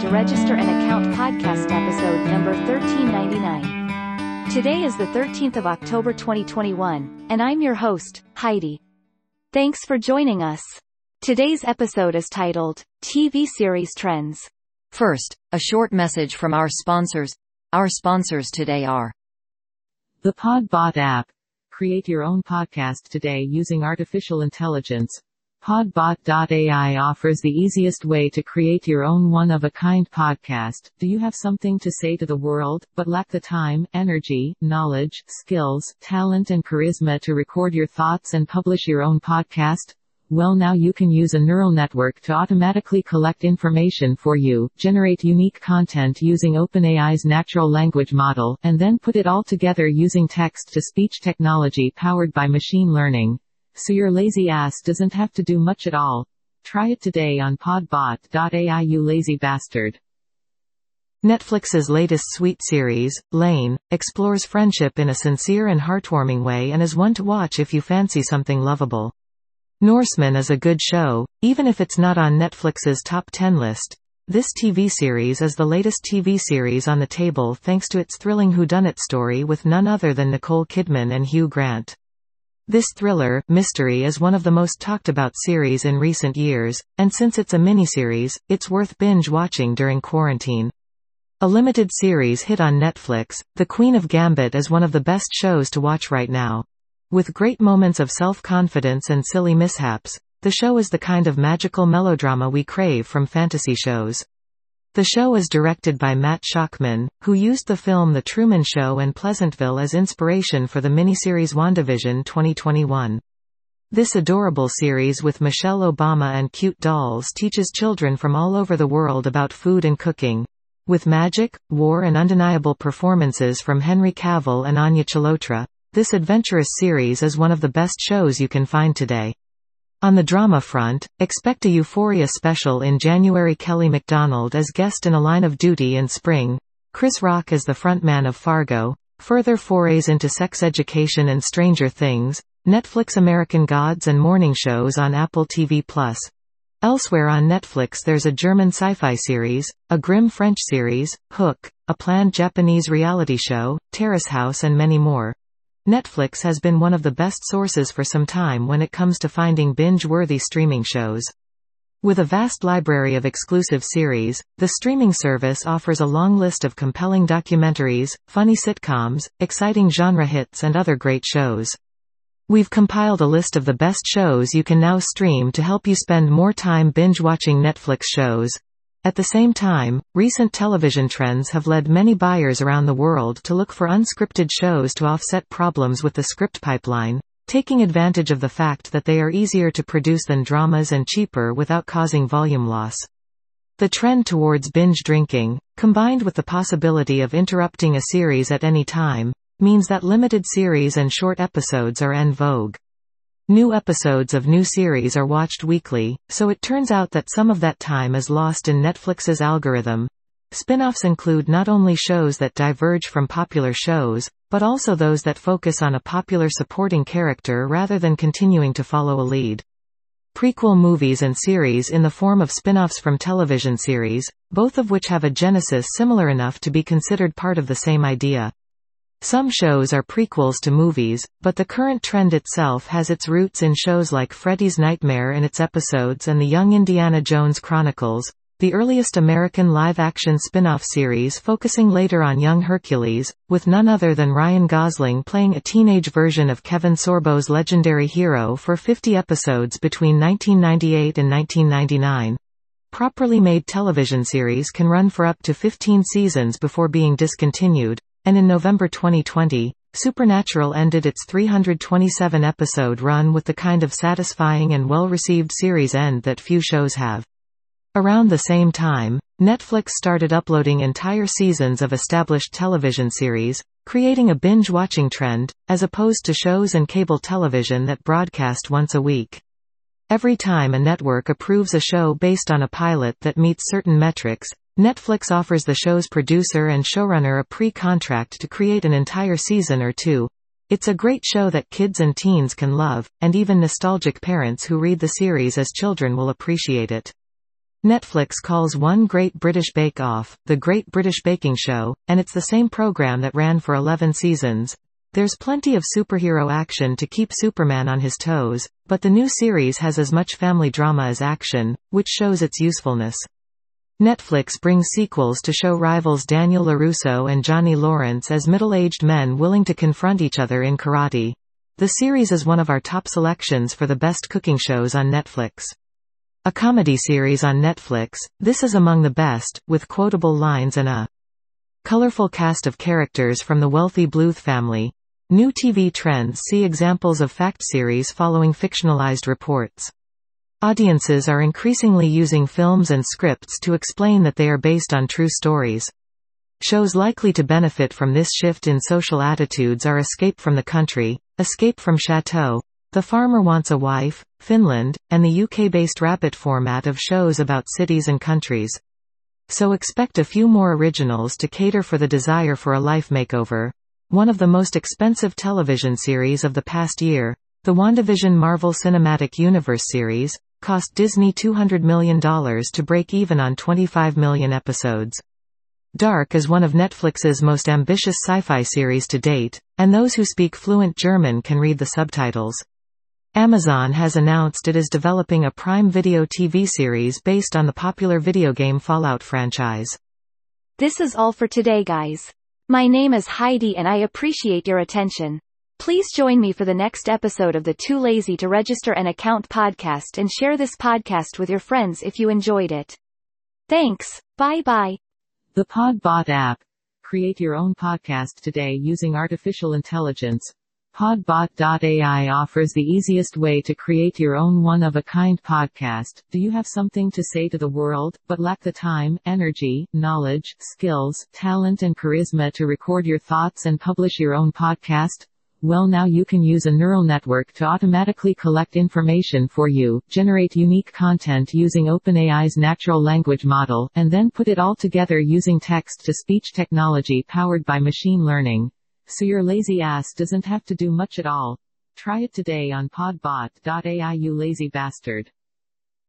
to Register an Account podcast episode number 1399. Today is the 13th of October 2021, and I'm your host, Heidi. Thanks for joining us. Today's episode is titled, TV Series Trends. First, a short message from our sponsors. Our sponsors today are the Podbot app. Create your own podcast today using artificial intelligence. Podbot.ai offers the easiest way to create your own one-of-a-kind podcast. Do you have something to say to the world, but lack the time, energy, knowledge, skills, talent and charisma to record your thoughts and publish your own podcast? Well, now you can use a neural network to automatically collect information for you, generate unique content using OpenAI's natural language model, and then put it all together using text-to-speech technology powered by machine learning. So your lazy ass doesn't have to do much at all. Try it today on podbot.ai, you lazy bastard. Netflix's latest sweet series, Lane, explores friendship in a sincere and heartwarming way and is one to watch if you fancy something lovable. Norseman is a good show, even if it's not on Netflix's top 10 list. This TV series is the latest TV series on the table thanks to its thrilling whodunit story with none other than Nicole Kidman and Hugh Grant. This thriller, mystery is one of the most talked about series in recent years, and since it's a miniseries, it's worth binge-watching during quarantine. A limited series hit on Netflix, The Queen of Gambit is one of the best shows to watch right now. With great moments of self-confidence and silly mishaps, the show is the kind of magical melodrama we crave from fantasy shows. The show is directed by Matt Shakman, who used the film The Truman Show and Pleasantville as inspiration for the miniseries WandaVision 2021. This adorable series with Michelle Obama and cute dolls teaches children from all over the world about food and cooking. With magic, war and undeniable performances from Henry Cavill and Anya Chalotra, this adventurous series is one of the best shows you can find today. On the drama front, expect a Euphoria special in January. Kelly MacDonald as guest in A Line of Duty in spring. Chris Rock as the frontman of Fargo. Further forays into sex education and Stranger Things. Netflix American Gods and morning shows on Apple TV+. Elsewhere on Netflix there's a German sci-fi series, a grim French series, Hook, a planned Japanese reality show, Terrace House and many more. Netflix has been one of the best sources for some time when it comes to finding binge-worthy streaming shows. With a vast library of exclusive series, the streaming service offers a long list of compelling documentaries, funny sitcoms, exciting genre hits and other great shows. We've compiled a list of the best shows you can now stream to help you spend more time binge-watching Netflix shows. At the same time, recent television trends have led many buyers around the world to look for unscripted shows to offset problems with the script pipeline, taking advantage of the fact that they are easier to produce than dramas and cheaper without causing volume loss. The trend towards binge drinking, combined with the possibility of interrupting a series at any time, means that limited series and short episodes are en vogue. New episodes of new series are watched weekly, so it turns out that some of that time is lost in Netflix's algorithm. Spin-offs include not only shows that diverge from popular shows, but also those that focus on a popular supporting character rather than continuing to follow a lead. Prequel movies and series in the form of spin-offs from television series, both of which have a genesis similar enough to be considered part of the same idea. Some shows are prequels to movies, but the current trend itself has its roots in shows like Freddy's Nightmare and its episodes and the Young Indiana Jones Chronicles, the earliest American live-action spin-off series focusing later on young Hercules, with none other than Ryan Gosling playing a teenage version of Kevin Sorbo's legendary hero for 50 episodes between 1998 and 1999. Properly made television series can run for up to 15 seasons before being discontinued. And in November 2020, Supernatural ended its 327-episode run with the kind of satisfying and well-received series end that few shows have. Around the same time, Netflix started uploading entire seasons of established television series, creating a binge-watching trend, as opposed to shows and cable television that broadcast once a week. Every time a network approves a show based on a pilot that meets certain metrics, Netflix offers the show's producer and showrunner a pre-contract to create an entire season or two. It's a great show that kids and teens can love, and even nostalgic parents who read the series as children will appreciate it. Netflix calls One Great British Bake Off, The Great British Baking Show, and it's the same program that ran for 11 seasons. There's plenty of superhero action to keep Superman on his toes, but the new series has as much family drama as action, which shows its usefulness. Netflix brings sequels to show rivals Daniel LaRusso and Johnny Lawrence as middle-aged men willing to confront each other in karate. The series is one of our top selections for the best cooking shows on Netflix. A comedy series on Netflix, this is among the best, with quotable lines and a colorful cast of characters from the wealthy Bluth family. New TV trends see examples of fact series following fictionalized reports. Audiences are increasingly using films and scripts to explain that they are based on true stories. Shows likely to benefit from this shift in social attitudes are Escape from the Country, Escape from Chateau, The Farmer Wants a Wife, Finland, and the UK-based Rapid format of shows about cities and countries. So expect a few more originals to cater for the desire for a life makeover. One of the most expensive television series of the past year, the WandaVision Marvel Cinematic Universe series, cost Disney $200 million to break even on 25 million episodes. Dark is one of Netflix's most ambitious sci-fi series to date, and those who speak fluent German can read the subtitles. Amazon has announced it is developing a Prime Video TV series based on the popular video game Fallout franchise. This is all for today, guys. My name is Heidi and I appreciate your attention. Please join me for the next episode of the Too Lazy to Register an Account podcast and share this podcast with your friends if you enjoyed it. Thanks, bye-bye. The Podbot app. Create your own podcast today using artificial intelligence. Podbot.ai offers the easiest way to create your own one-of-a-kind podcast. Do you have something to say to the world, but lack the time, energy, knowledge, skills, talent and charisma to record your thoughts and publish your own podcast? Well, now you can use a neural network to automatically collect information for you, generate unique content using OpenAI's natural language model, and then put it all together using text-to-speech technology powered by machine learning. So your lazy ass doesn't have to do much at all. Try it today on podbot.ai, you lazy bastard.